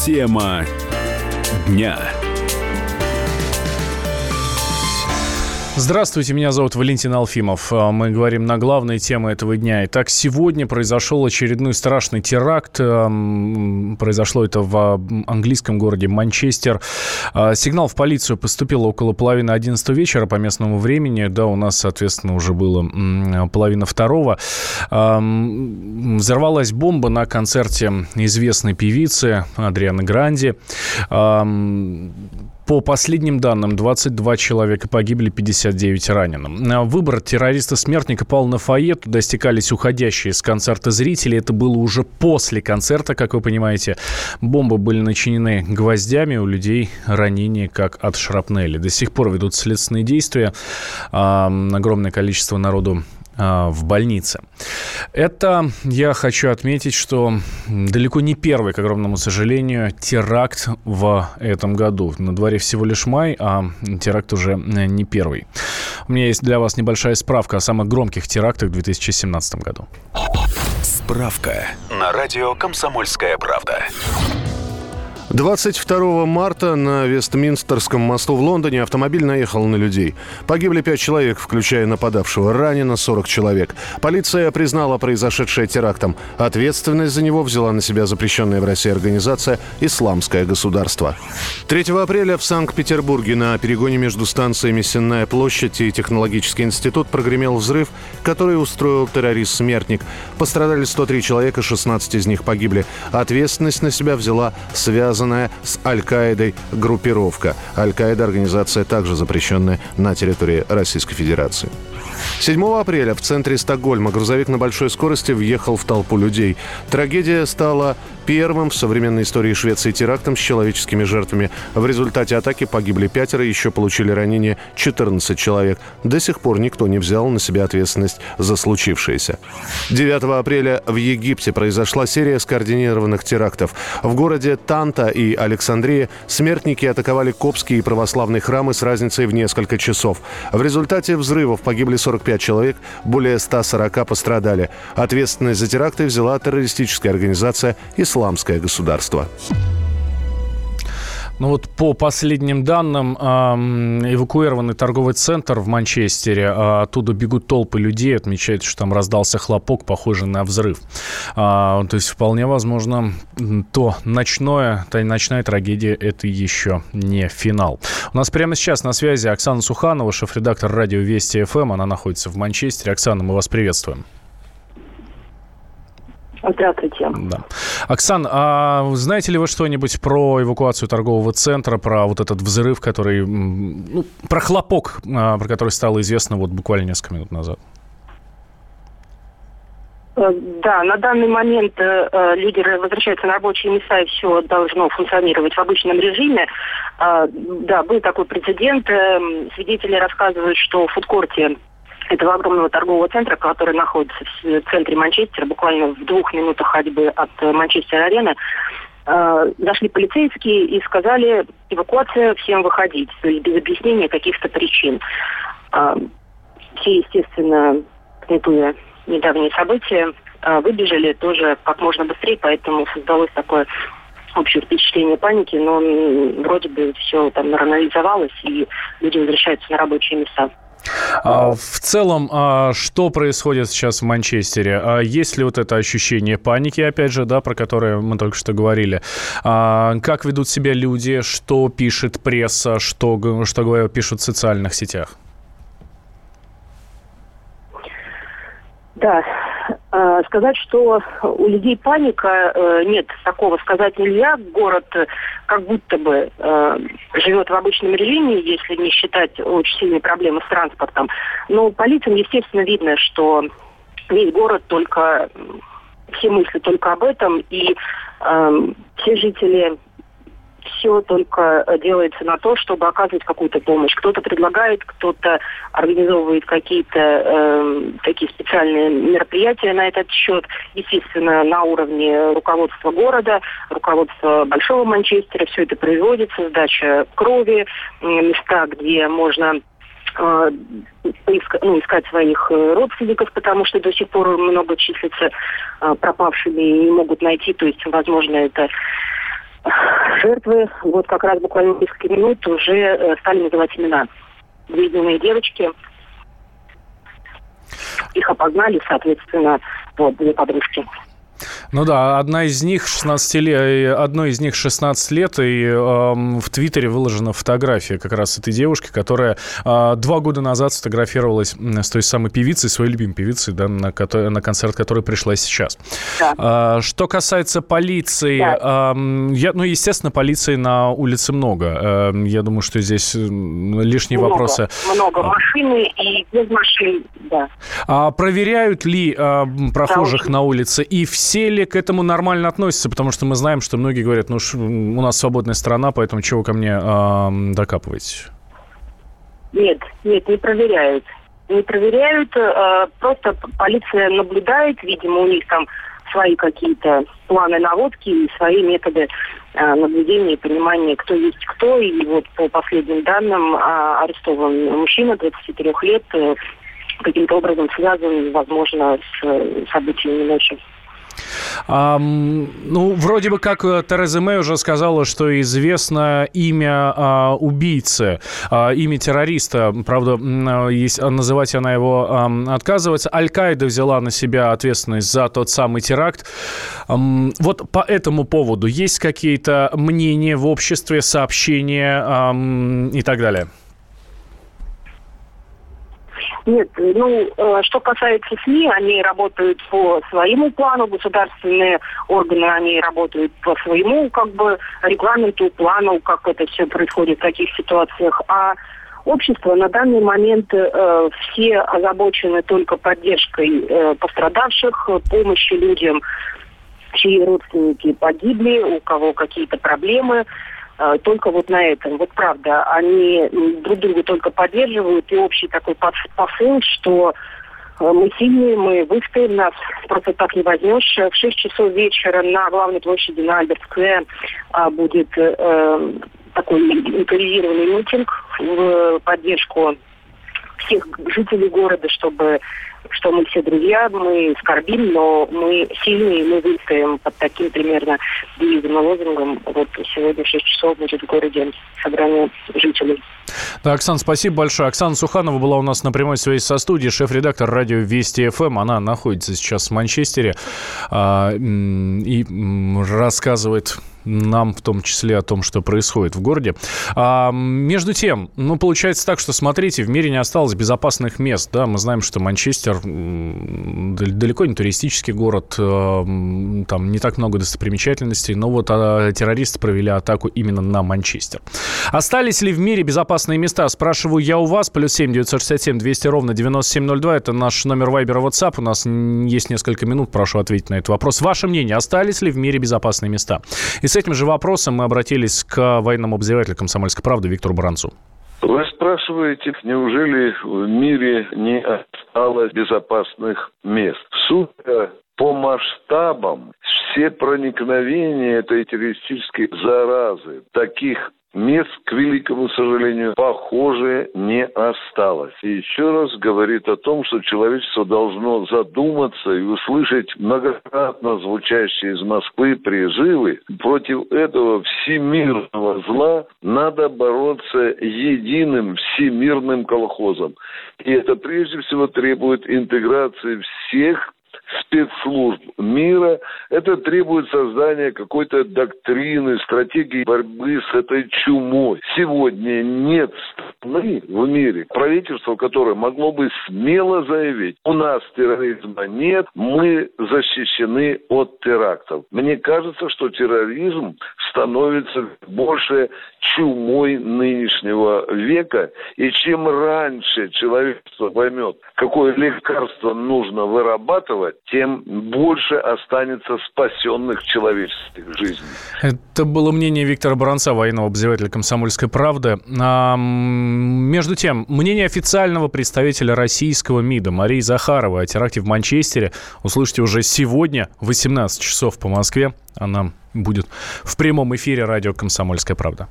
Тема дня. Здравствуйте, меня зовут Валентин Алфимов. Мы говорим на главные темы этого дня. Итак, сегодня произошел очередной страшный теракт. Произошло это в английском городе Манчестер. Сигнал в полицию поступил около половины 11 вечера по местному времени. Да, у нас, соответственно, уже было половина второго. Взорвалась бомба на концерте известной певицы Адрианы Гранди. По последним данным, 22 человека погибли, 59 ранено. Выбор террориста-смертника пал на фойе. Туда стекались уходящие с концерта зрители. Это было уже после концерта, как вы понимаете. Бомбы были начинены гвоздями. У людей ранения как от шрапнели. До сих пор ведут следственные действия. Огромное количество народу в больнице. Это, я хочу отметить, что далеко не первый, к огромному сожалению, теракт в этом году. На дворе всего лишь май, а теракт уже не первый. У меня есть для вас небольшая справка о самых громких терактах в 2017 году. Справка на радио «Комсомольская правда». 22 марта на Вестминстерском мосту в Лондоне автомобиль наехал на людей. Погибли 5 человек, включая нападавшего. Ранено 40 человек. Полиция признала произошедшее терактом. Ответственность за него взяла на себя запрещенная в России организация «Исламское государство». 3 апреля в Санкт-Петербурге на перегоне между станциями Сенная площадь и Технологический институт прогремел взрыв, который устроил террорист-смертник. Пострадали 103 человека, 16 из них погибли. Ответственность на себя взяла связанная с Аль-Каидой группировка. Аль-Каида – организация, также запрещенная на территории Российской Федерации. 7 апреля в центре Стокгольма грузовик на большой скорости въехал в толпу людей. Трагедия стала первым в современной истории Швеции терактом с человеческими жертвами. В результате атаки погибли 5, еще получили ранения 14 человек. До сих пор никто не взял на себя ответственность за случившееся. 9 апреля в Египте произошла серия скоординированных терактов. В городе Танта и Александрия смертники атаковали коптские и православные храмы с разницей в несколько часов. В результате взрывов погибли 45 человек, более 140 пострадали. Ответственность за теракты взяла террористическая организация «Исламское государство». Ну вот по последним данным, эвакуированный торговый центр в Манчестере, оттуда бегут толпы людей, отмечается, что там раздался хлопок, похожий на взрыв. То есть вполне возможно, ночная трагедия – это еще не финал. У нас прямо сейчас на связи Оксана Суханова, шеф-редактор радио Вести ФМ, она находится в Манчестере. Оксана, мы вас приветствуем. Здравствуйте. Да. Оксан, знаете ли вы что-нибудь про эвакуацию торгового центра, про вот этот взрыв, который, про хлопок, про который стало известно вот буквально несколько минут назад? Да, на данный момент люди возвращаются на рабочие места, и все должно функционировать в обычном режиме. Да, был такой прецедент. Свидетели рассказывают, что в фудкорте этого огромного торгового центра, который находится в центре Манчестера, буквально в 2 минутах ходьбы от Манчестер-арены, зашли полицейские и сказали: эвакуация, всем выходить, то есть без объяснения каких-то причин. Все, естественно, пометуя недавние события, выбежали тоже как можно быстрее, поэтому создалось такое общее впечатление паники, но вроде бы все там нормализовалось, и люди возвращаются на рабочие места. В целом, что происходит сейчас в Манчестере? Есть ли вот это ощущение паники, опять же, да, про которое мы только что говорили? Как ведут себя люди? Что пишет пресса? Что пишут в социальных сетях? Да, сказать, что у людей паника, нет, такого сказать нельзя. Город как будто бы живет в обычном режиме, если не считать очень сильные проблемы с транспортом. Но по лицам, естественно, видно, что весь город только, все мысли только об этом, и все жители, все только делается на то, чтобы оказывать какую-то помощь. Кто-то предлагает, кто-то организовывает какие-то такие специальные мероприятия на этот счет. Естественно, на уровне руководства города, руководства Большого Манчестера все это производится, сдача крови, места, где можно искать своих родственников, потому что до сих пор много числятся пропавшими и не могут найти. То есть, возможно, это Жертвы, вот как раз буквально несколько минут уже стали называть имена. 2 юные девочки. Их опознали, соответственно, 2 подружки. Ну да, одной из них 16 лет, и в Твиттере выложена фотография как раз этой девушки, которая 2 года назад сфотографировалась с той самой певицей, своей любимой певицей, да, на концерт, который пришла сейчас. Да. Что касается полиции, да. Естественно, полиции на улице много. Я думаю, что здесь лишние вопросы. Много машины и без машин, да. Проверяют ли прохожих на улице, и все ли к этому нормально относятся? Потому что мы знаем, что многие говорят, у нас свободная страна, поэтому чего ко мне докапываетесь? Нет, не проверяют. Не проверяют, просто полиция наблюдает, видимо, у них там свои какие-то планы наводки и свои методы наблюдения и понимания, кто есть кто. И вот по последним данным арестован мужчина 23 лет, каким-то образом связан, возможно, с событиями ночи. Вроде бы как Тереза Мэй уже сказала, что известно имя убийцы, имя террориста. Правда, называть она его отказывается. Аль-Каида взяла на себя ответственность за тот самый теракт. Вот по этому поводу есть какие-то мнения в обществе, сообщения и так далее? Нет, что касается СМИ, они работают по своему плану, государственные органы, они работают по своему, регламенту, плану, как это все происходит в таких ситуациях. А общество на данный момент все озабочены только поддержкой пострадавших, помощью людям, чьи родственники погибли, у кого какие-то проблемы. Только вот на этом. Вот правда, они друг друга только поддерживают, и общий такой посыл, что мы сильные, мы выстоим, нас просто так не возьмешь. В 6 часов вечера на главной площади на Альберт-сквер будет такой импровизированный митинг в поддержку всех жителей города, что мы все друзья, мы скорбим, но мы сильные, мы выстоим под таким примерно девизом и лозунгом. Вот сегодня в 6 часов будет в городе собрание жителей. Да, Оксана, спасибо большое. Оксана Суханова была у нас на прямой связи со студией, шеф-редактор радио Вести ФМ. Она находится сейчас в Манчестере и рассказывает нам в том числе о том, что происходит в городе. Между тем, получается так, что, смотрите, в мире не осталось безопасных мест. Да? Мы знаем, что Манчестер далеко не туристический город, там не так много достопримечательностей, но вот террористы провели атаку именно на Манчестер. Остались ли в мире безопасные места? Спрашиваю я у вас. +7 967 200 ровно 9702. Это наш номер Вайбера, WhatsApp. У нас есть несколько минут. Прошу ответить на этот вопрос. Ваше мнение, остались ли в мире безопасные места? И с этим же вопросом мы обратились к военному обозревателю «Комсомольской правды» Виктору Баранцу. Вы спрашиваете, неужели в мире не осталось безопасных мест? Судя по масштабам, все проникновения этой террористической заразы, таких мест, к великому сожалению, похоже, не осталось. И еще раз говорит о том, что человечество должно задуматься и услышать многократно звучащие из Москвы призывы. Против этого всемирного зла надо бороться единым всемирным колхозом. И это прежде всего требует интеграции всех спецслужб мира. Это требует создания какой-то доктрины, стратегии борьбы с этой чумой. Сегодня нет страны в мире, правительство которое могло бы смело заявить: у нас терроризма нет, мы защищены от терактов. Мне кажется, что терроризм становится больше чумой нынешнего века. И чем раньше человечество поймет, какое лекарство нужно вырабатывать, тем больше останется спасенных человеческих жизней. Это было мнение Виктора Баранца, военного обозревателя «Комсомольской правды». Между тем, мнение официального представителя российского МИДа Марии Захаровой о теракте в Манчестере услышите уже сегодня в 18 часов по Москве. Она будет в прямом эфире радио «Комсомольская правда».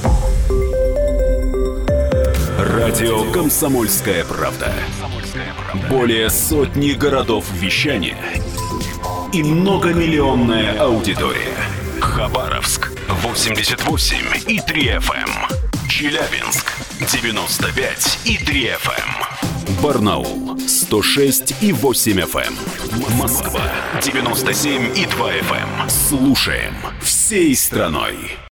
Радио «Комсомольская правда». Более сотни городов вещания и многомиллионная аудитория. Хабаровск 88,3 FM. Челябинск 95,3 FM. Барнаул 106,8 FM. Москва 97,2 FM. Слушаем всей страной.